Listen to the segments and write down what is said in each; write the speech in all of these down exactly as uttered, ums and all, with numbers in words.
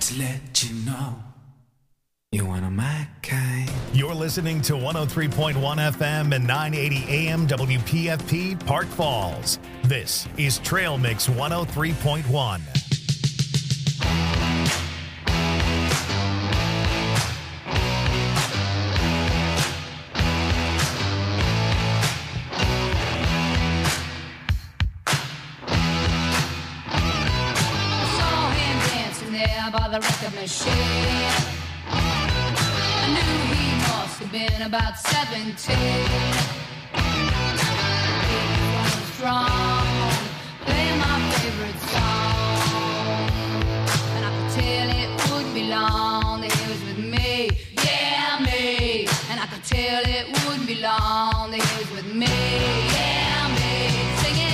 to let you know you're one of my kind. You're listening to one oh three point one F M and nine eighty A M W P F P Park Falls. This is Trail Mix one oh three point one. By the record machine, I knew he must have been about seventeen. He was strong, playing my favorite song, and I could tell it wouldn't be long that he was with me, yeah me. And I could tell it wouldn't be long that he was with me, yeah me. Singing.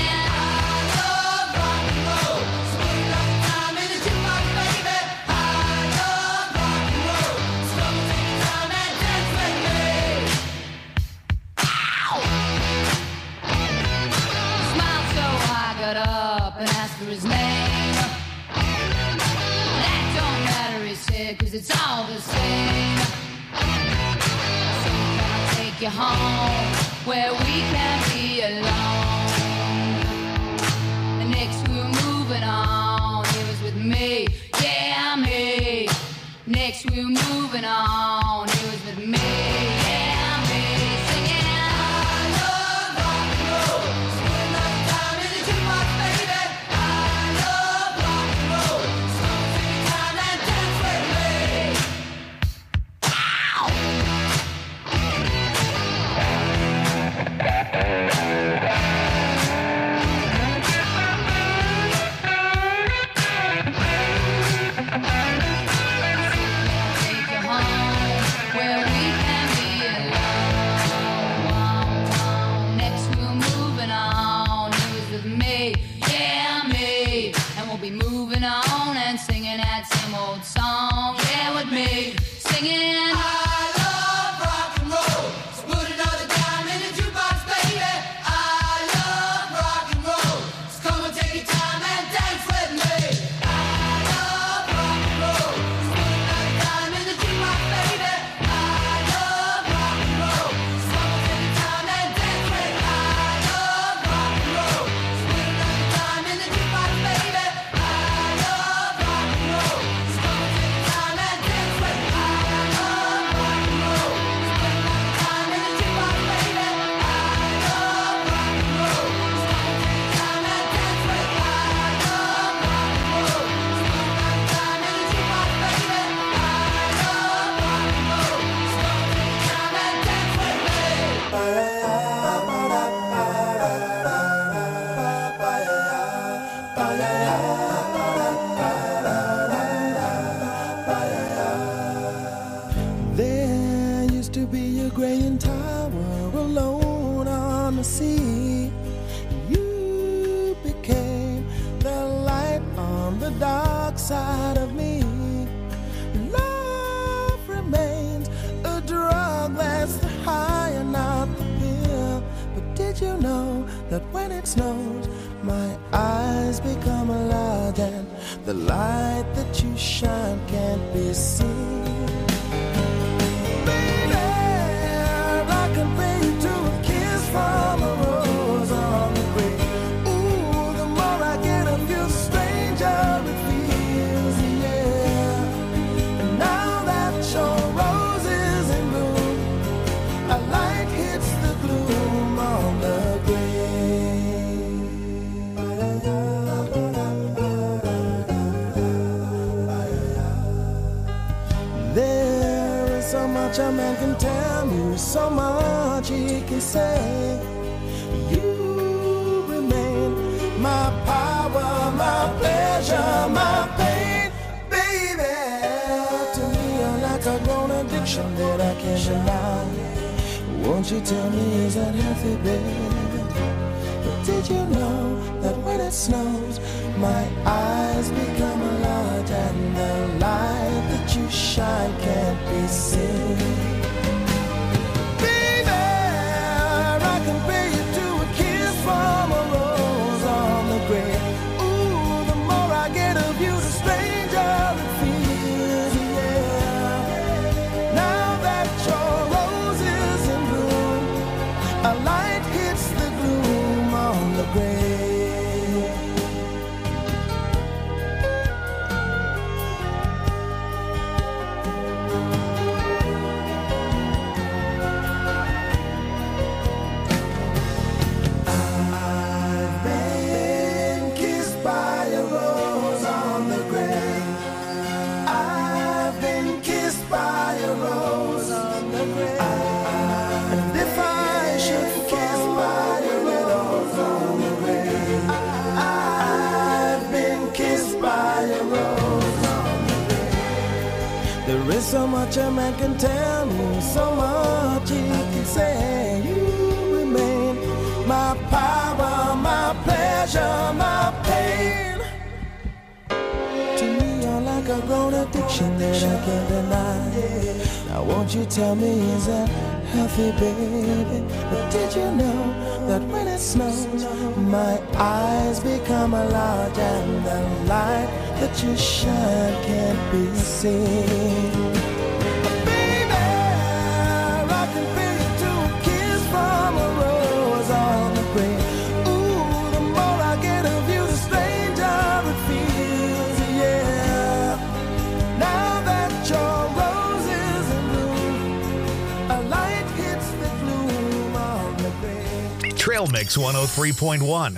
Up and asked for his name. That don't matter, he said, cause it's all the same. So can I take you home where we can be alone? And next we were moving on. He was with me, yeah me. Next we were moving on. He was with me, yeah me. Singing. Song, yeah, with me, singing. I love rock and roll, so put another dime in the jukebox, baby. I love rock and roll, so come and take your time and dance with me. I love rock and roll, so put another dime in the jukebox, baby. I love rock and roll, so come and take your time and dance with me. I love rock and roll, so put another dime in the jukebox, baby. I love rock and roll. Side of me, love remains a drug that's the high and not the pill. But did you know that when it snows, my eyes become alive and the light that you shine can't be seen? Baby, I can pay you to a kiss from a rose on the grave. Ooh, the more I get of you, the stranger it feels. A man can tell you so much he can say. You remain my power, my pleasure, my pain, baby. To me you're like a grown addiction that I can't deny. Won't you tell me, is that healthy, baby? But did you know that when it snows, my eyes become a light and the light that you shine can't be seen? Baby, I can pay you to a kiss from a rose on the grave. Ooh, the more I get of you, the stranger it feels. There is so much a man can tell me, so much he can say. You remain my power, my pleasure, my pain. To me, you're like a grown addiction that I can't deny. Now won't you tell me, is that healthy, baby? But did you know that when it snows, my eyes become large and the light that you shine can't be seen? Baby, I can feel you too, a kiss from a rose on the grave. Ooh, the more I get of you, the stranger it feels, yeah. Now that your rose is in bloom, a light hits the gloom on the grave. Trail Mix one oh three point one.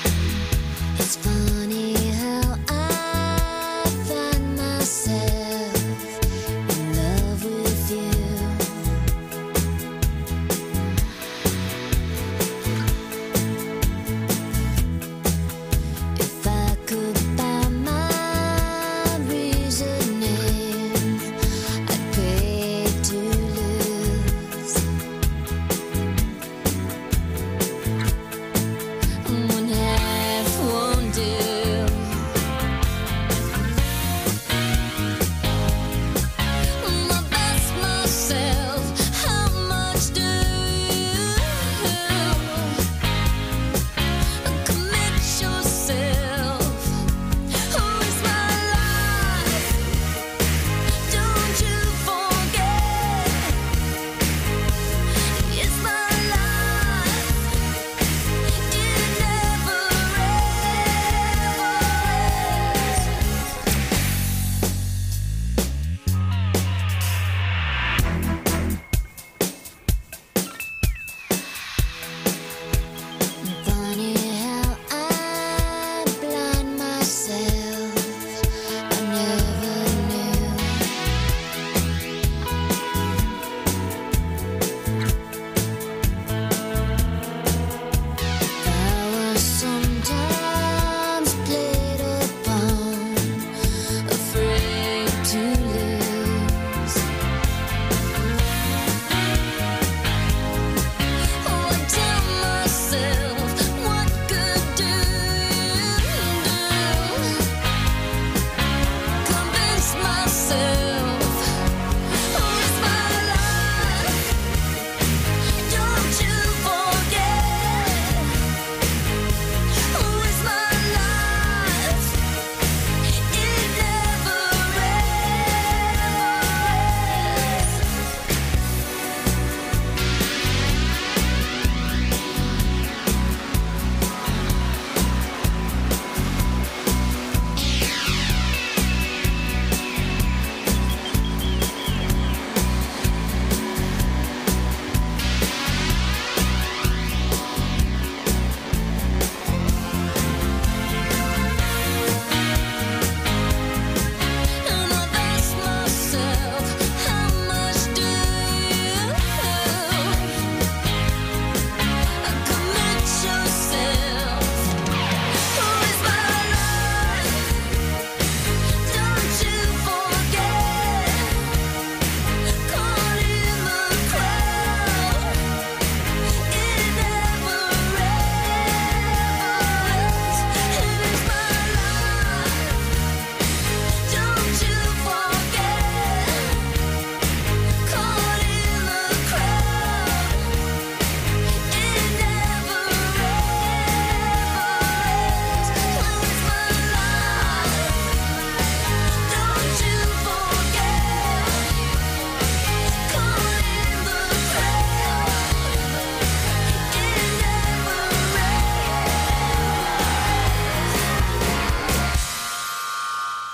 It's funny how I find myself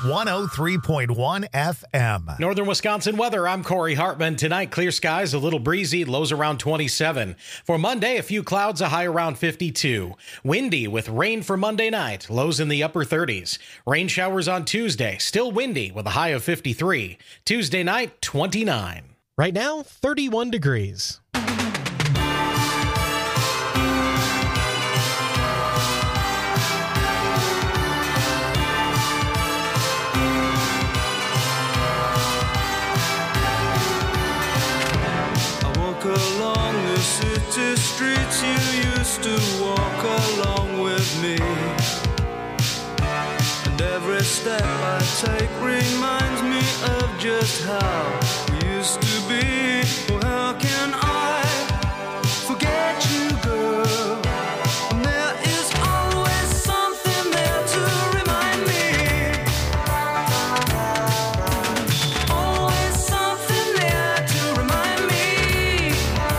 one oh three point one F M. Northern Wisconsin weather, I'm Corey Hartman. Tonight, clear skies, a little breezy, lows around twenty-seven. For Monday, a few clouds, a high around fifty-two. Windy with rain for Monday night, lows in the upper thirties. Rain showers on Tuesday, still windy with a high of fifty-three. Tuesday night, twenty-nine. Right now, thirty-one degrees. Along the city streets you used to walk along with me, and every step I take reminds me of just how we used to be. Oh, how can I forget you, girl? And there is always something there to remind me. Always something there to remind me.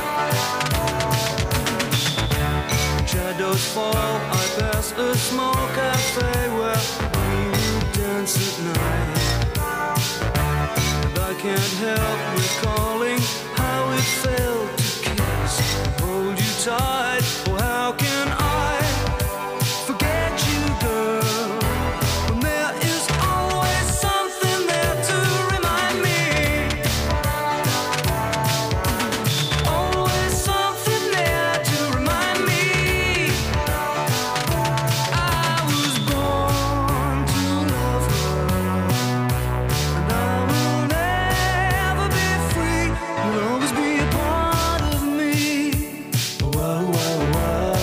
Shadows fall, I pass a small cafe where we would dance at night. And I can't help recalling how it felt to kiss and hold you tight. Oh, how can I forget you, girl, when there is always something there to remind me. Always something there to remind me. I was born to love her, and I will never be free. You'll always be a part of me. Wow, wow, wow.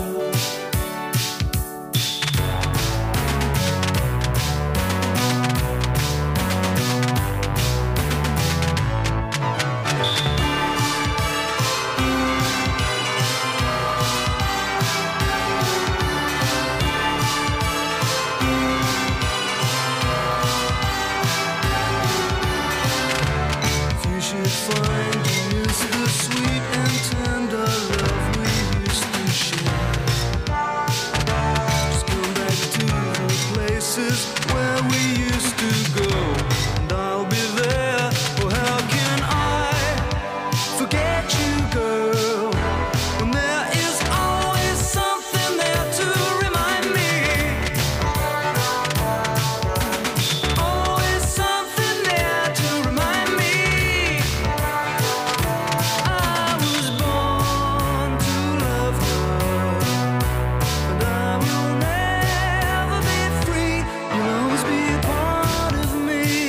You should find you miss the sweet and tender love we used to share. Just come back to the places where we used to go, and I'll be there. Oh, how can I forget you, girl, when there is always something there to remind me. Always something there to remind me. I was born to love her, and I will never be free. You'll always be a part of me.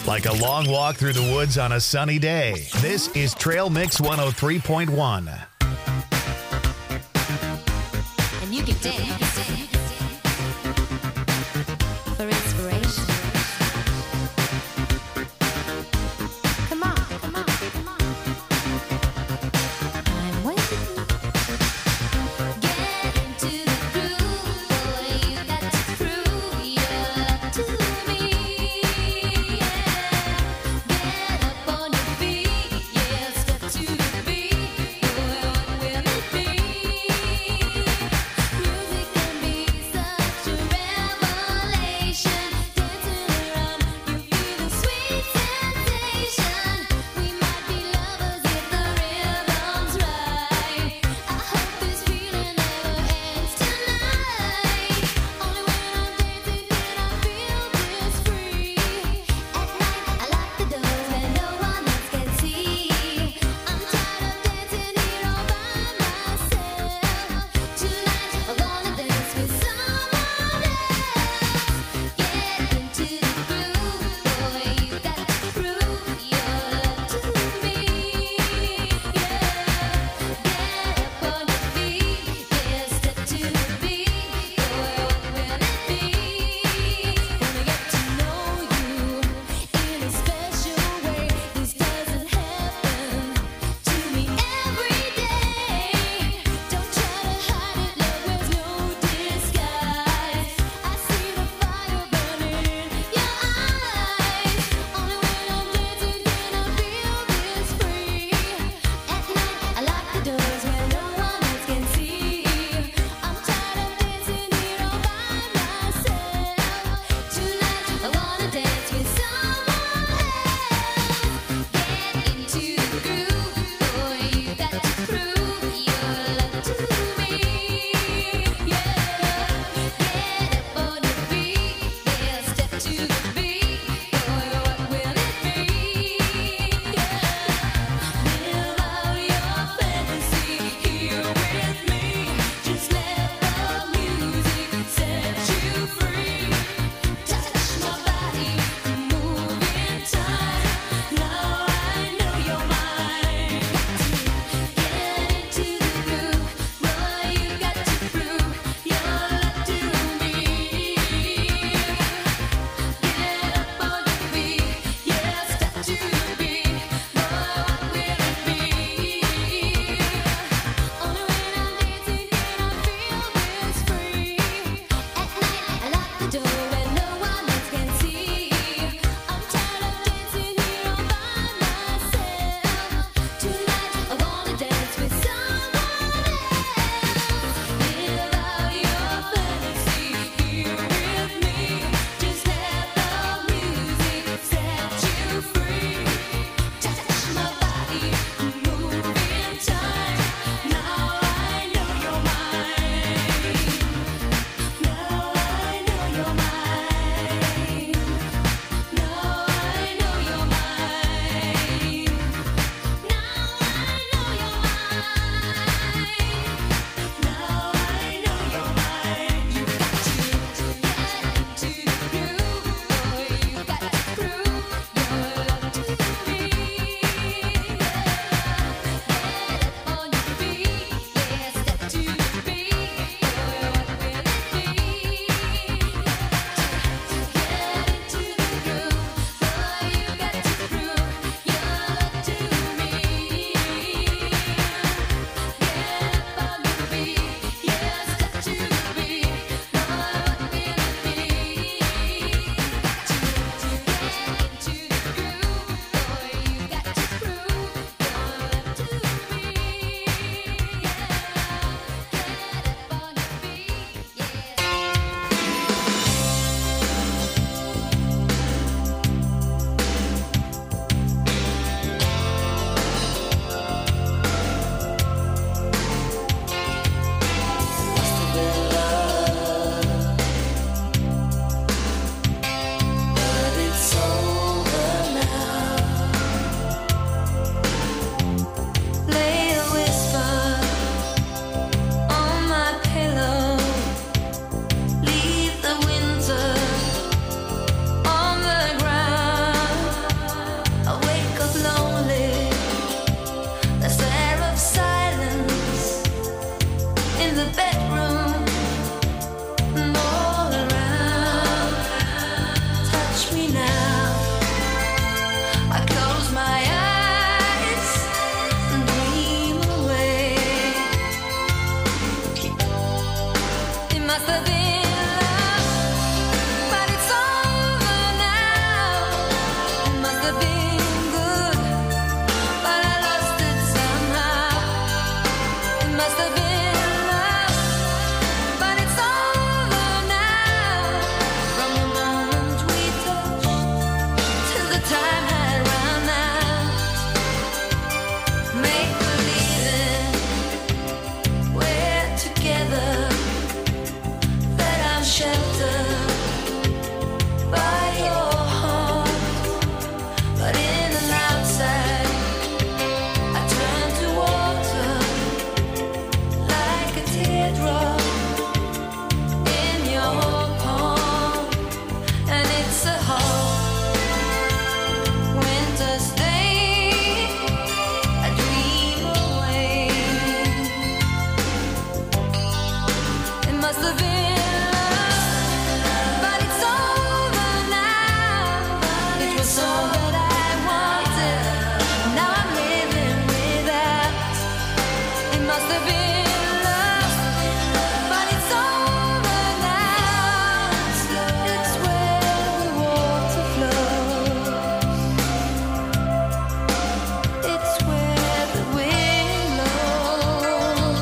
like a long walk through the woods on a sunny day. This is Trail Mix one oh three point one. And you can dance, you can dance for inspiration. Come on, come on, come on. I'm waiting. Get into the groove, boy. You got to prove your love to me. Yeah. Get up on your feet, yeah. Step to the beat, boy. What will it be? Music can be must have been love, but it's over now. It must have been good, but I lost it somehow. It must have been love, but it's over now. From the moment we touched till the time had run out. Make believing we're together, that I'm sheltered by your heart. But in and outside, I turn to water like a teardrop in your palm. And it's a hard winter's day, I dream away. It must have been love, but it's over now. It was all that I wanted, now I'm living without. It must have been love, but it's over now. It's where the water flows, it's where the wind blows.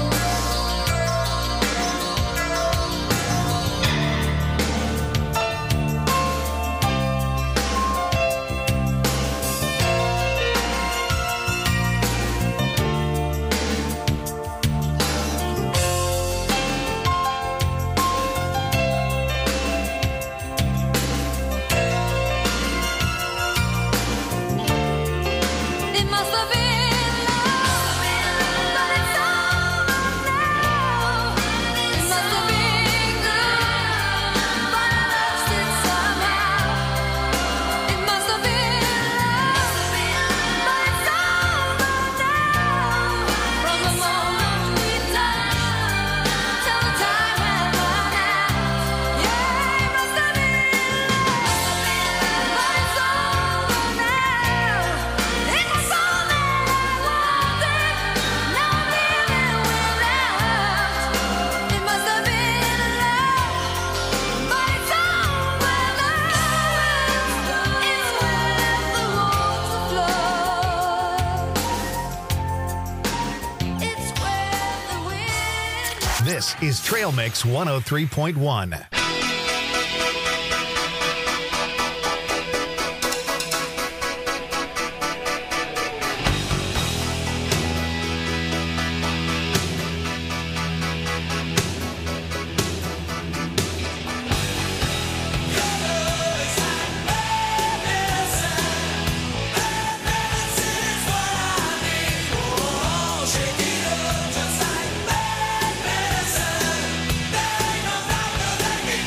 It must have been love, but it's over now. It must have been good, but I lost it somehow. It must have been love, but it's over now. From the moment we touched till the time had run out. Yeah, it must have been love, but it's over now. It was all that I wanted, now I'm living without. It must have been love, but it's over now. It's where the water flows, it's where the wind. This is Trail Mix one oh three point one. Shake it up just like bad medicine. There ain't no doctor that can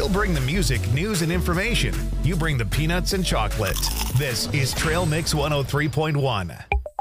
We'll bring the music, news, and information. You bring the peanuts and chocolate. This is Trail Mix one oh three point one.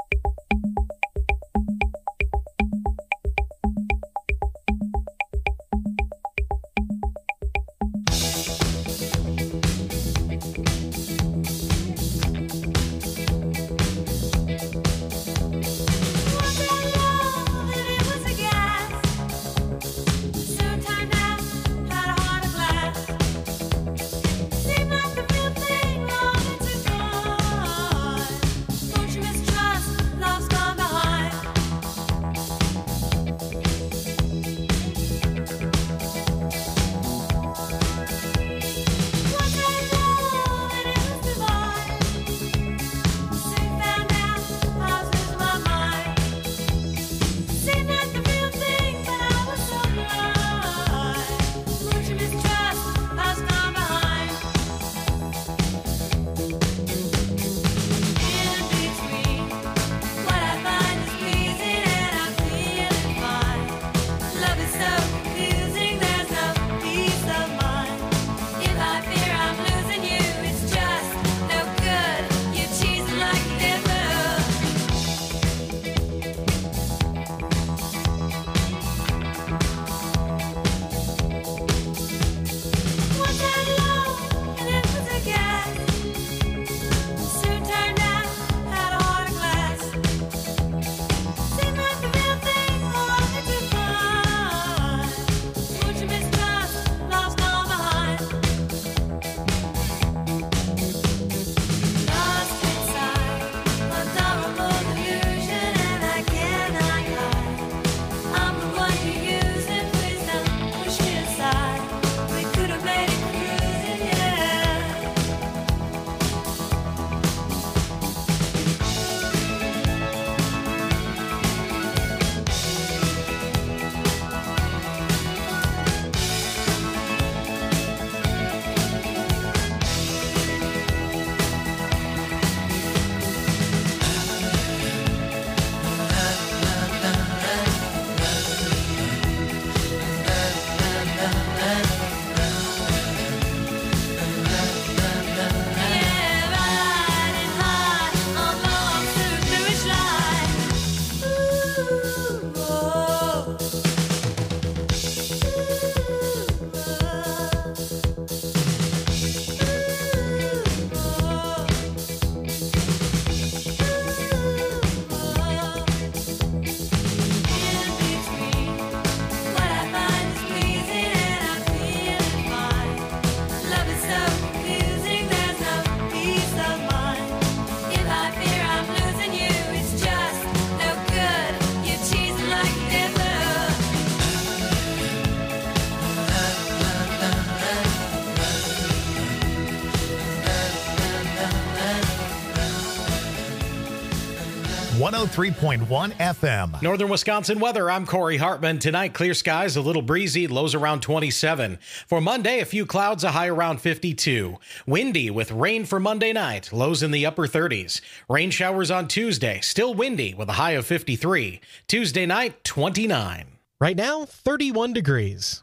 one oh three point one F M. Northern Wisconsin weather, I'm Corey Hartman. Tonight, clear skies, a little breezy, lows around twenty-seven. For Monday, a few clouds, a high around fifty-two. Windy with rain for Monday night, lows in the upper thirties. Rain showers on Tuesday, still windy with a high of fifty-three. Tuesday night, twenty-nine. Right now, thirty-one degrees.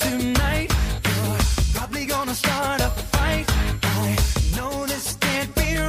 Start a fight. I know this can't be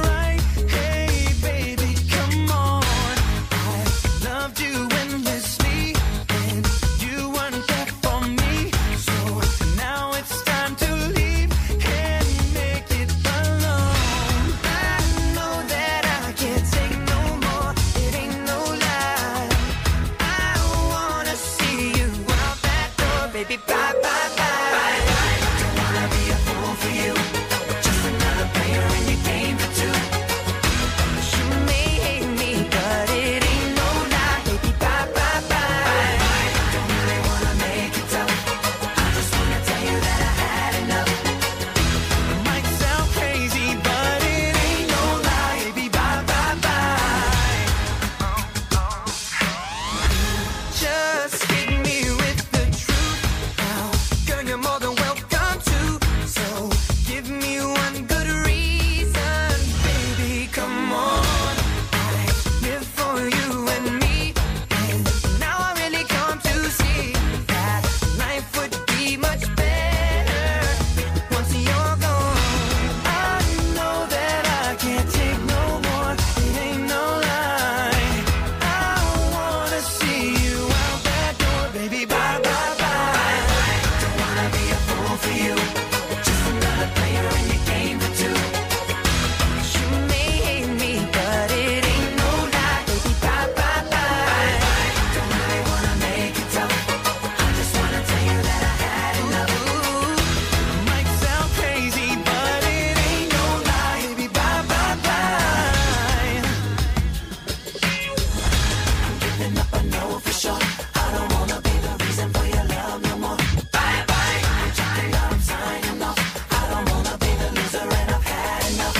up, I know for sure. I don't wanna be the reason for your love no more. Bye bye, I'm signing off. I don't wanna be the loser and I've had enough.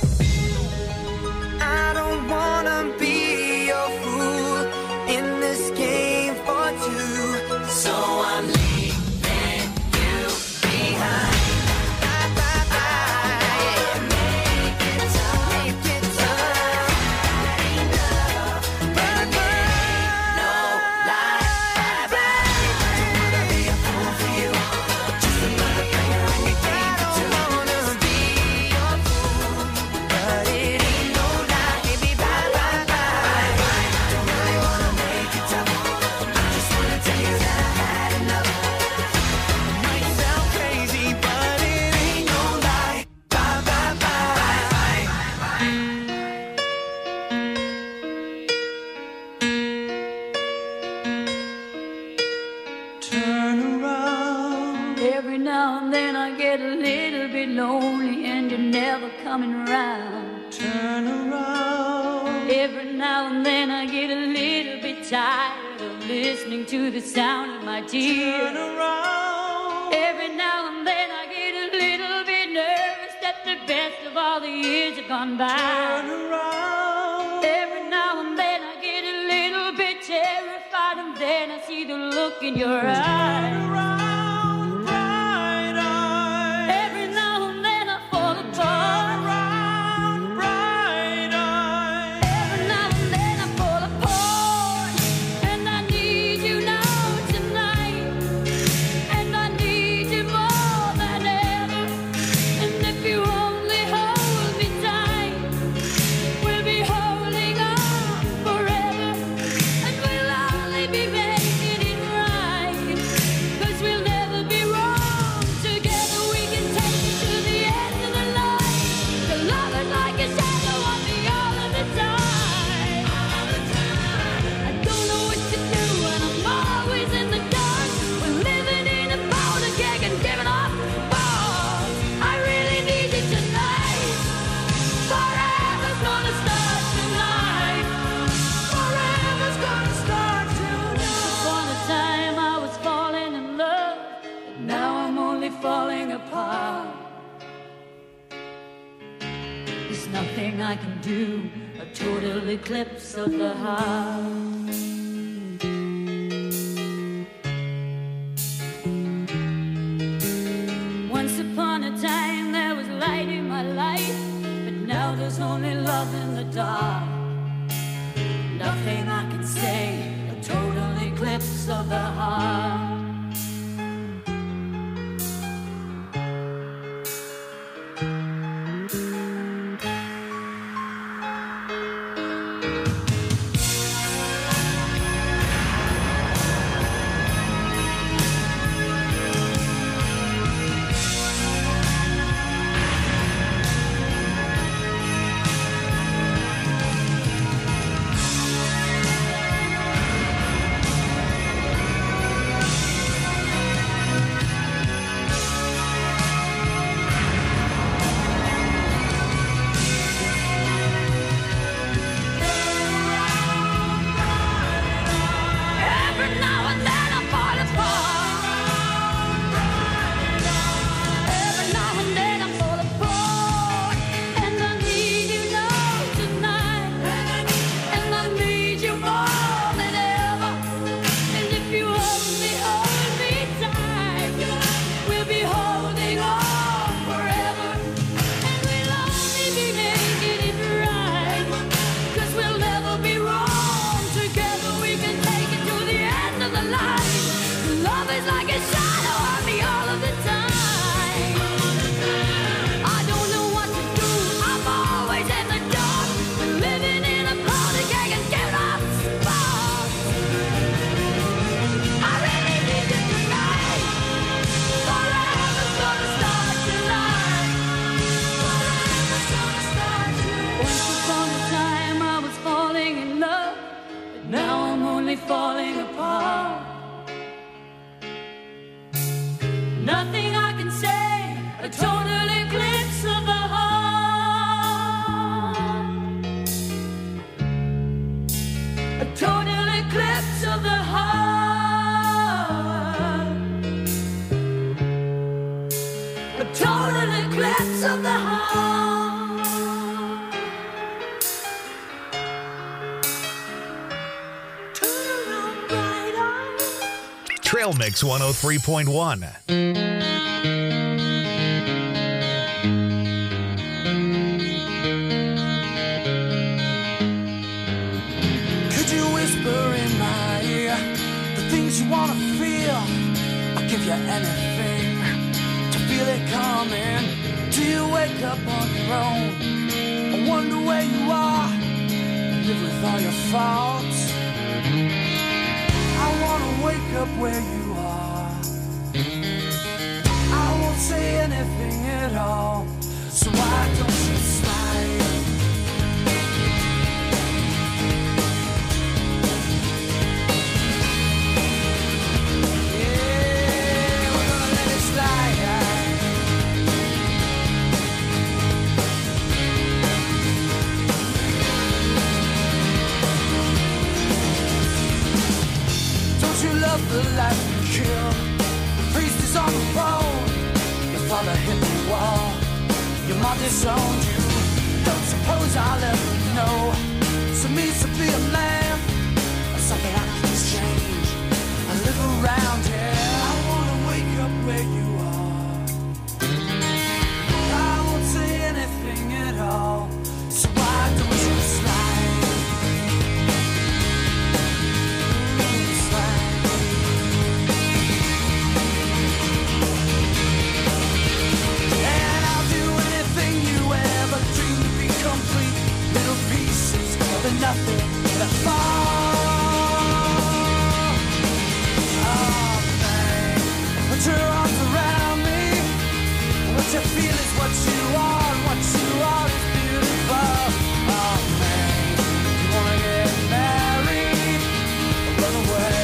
I don't wanna be your fool in this game for two. So I'm leaving you behind. Bye, bye, bye. Make it tough. Make it tough. Ain't love, and it ain't no lie. Bye bye. Don't wanna be a fool for you. Just another player in your game I for two. don't wanna be your fool, but it ain't no lie. Baby, bye, bye, bye. Don't really wanna make it tough. I just wanna tell you that I had enough. Might sound crazy, but it ain't no lie. Bye bye bye. Turn around. Every now and then I get a little bit lonely and you're never coming around. Turn around. Every now and then I get a little bit tired of listening to the sound of my Turn tears. around. Every now and then I get a little bit nervous that the best of all the years have gone Turn by. around. Every now and then I get a little bit terrified and then I see the look in your eyes. Around, bright eyes. Every now and then I fall apart. Around, bright eyes. Every now and then I fall apart. And I need you now tonight. And I need you more than ever. And if you only hold me tight, we'll be holding on forever. And we'll only be making it right. 'Cause we'll never be wrong. Together we can take it to the end of the line. The love is like a shadow on me all of the time. I don't know what to do and I'm always in the dark. We're living in a powder keg and giving off balls. I really need you tonight. Forever's gonna start tonight. Forever's gonna start tonight. Upon a time I was falling in love, but now I'm only falling apart. There's nothing I can do, a total eclipse of the heart. Once upon a time there was light in my life, but now there's only love in the dark. Nothing I can say, a total eclipse of the heart. Every now and then I fall apart. Every now and then I fall apart. And I need you now tonight. And I need you more than ever. And if you only hold me tight, we'll be holding on forever. And we'll only be making it right. 'Cause we'll never be wrong. Together we can take it to the end of the line. Love is like a shadow on me all of the time. I don't know what to do, I'm always in the dark. We're living in a powder keg and giving off sparks. I really need you tonight. Forever's gonna start tonight. Forever's gonna start tonight. Once upon a time I was falling in love, but now I'm only falling apart. Nothing I can say, a total eclipse of the heart. A total eclipse dance of the heart. Turn around, bright eyes. Trail Mix one oh three point one. Could you whisper in my ear the things you wanna feel? I'll give you anything to feel it coming. Do you wake up on your own? I wonder where you are. You live with all your faults. I wanna wake up where you are. I won't say anything at all. So why don't you slide? Yeah, we're gonna let it slide. Don't you love the life you kill? The priest is on the phone. Your father hit the wall. Your mom disowned you. Don't suppose I'll ever know. So means to be a man. Something I can exchange. I live around here. I wanna wake up where you are. I won't say anything at all. So why don't you slide? Mm, slide. And I'll do anything you ever dreamed to be complete. Little pieces of the nothing that fall. Oh, babe, put your arms around me. What you feel is what you are, and what you are is beautiful. Oh, man, you wanna get married or run away?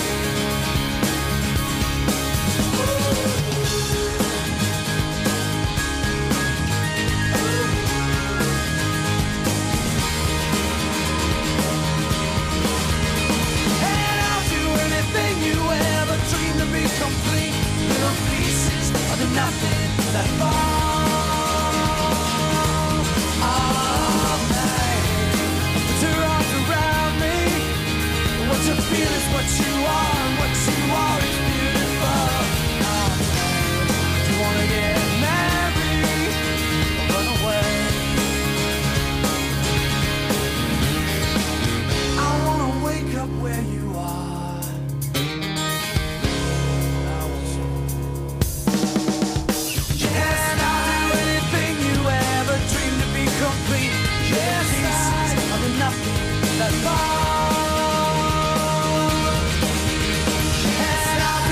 And I'll do anything you ever dreamed to be complete. Little pieces of the nothing that fall. Oh, babe, put your arms around me. What you feel is what you are, and what you are is beautiful. Oh, babe, do you wanna get married or run away? I wanna wake up where you are. And I'll do anything you ever dreamed to be complete. Yes, pieces of the nothing that fall. And I'll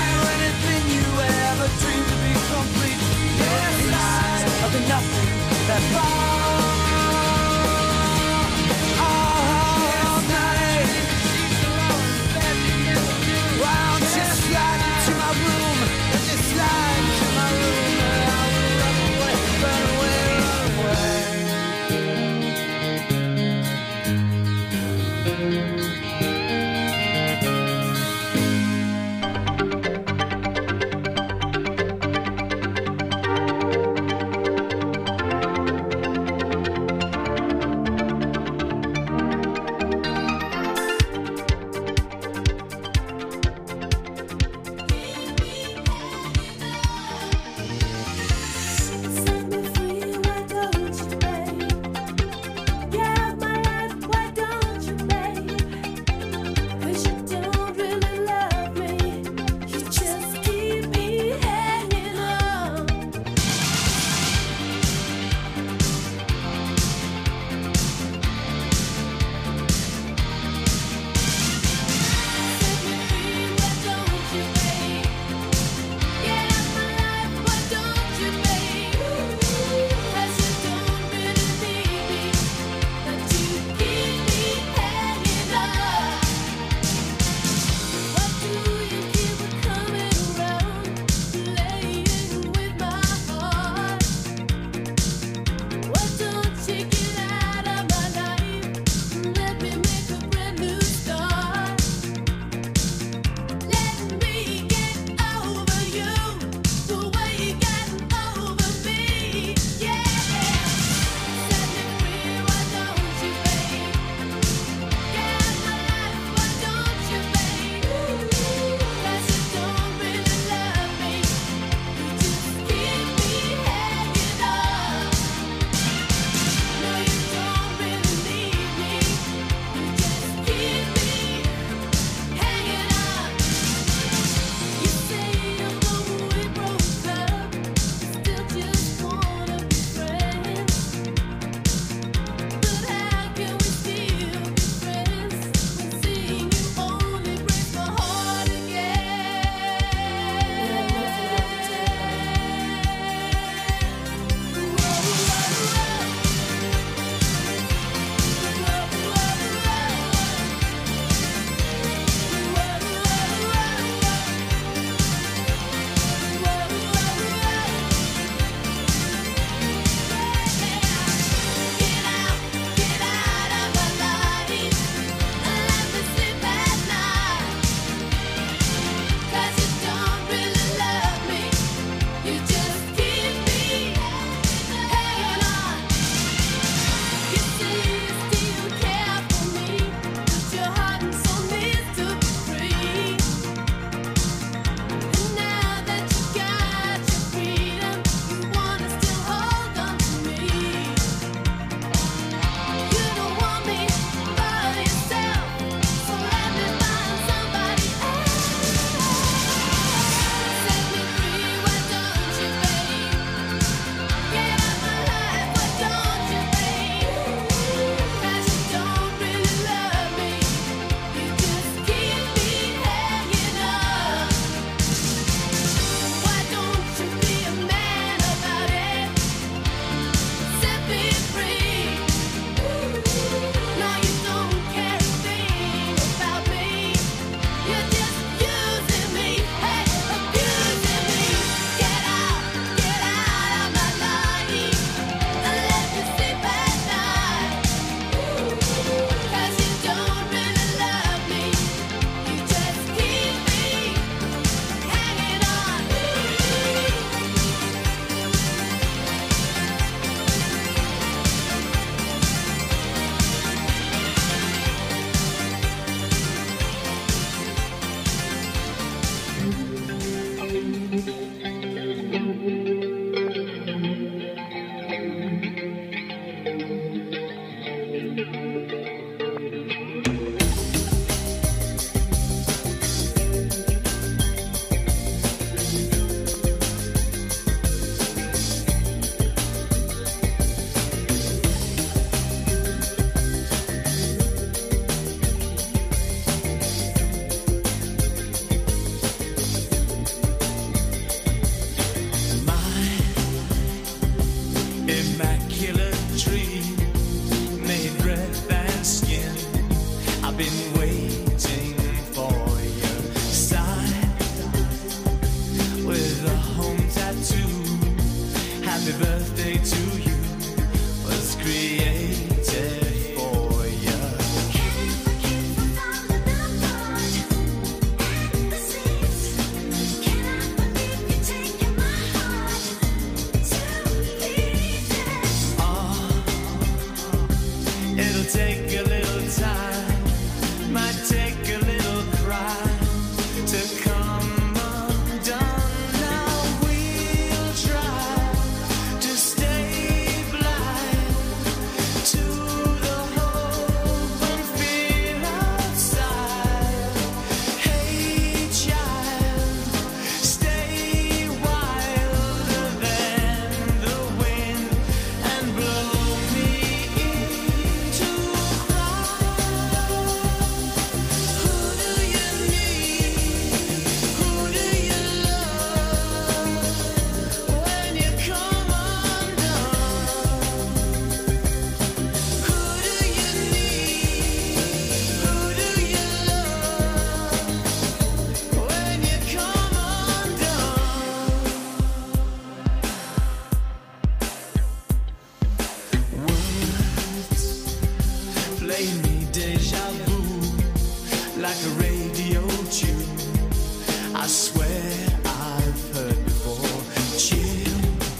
I swear I've heard before. Chill.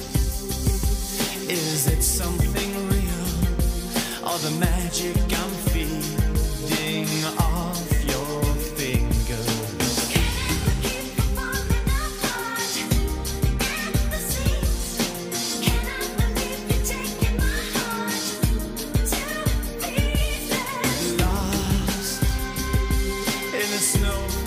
Is it something real? Or the magic I'm feeding off your fingers? Lost in the snow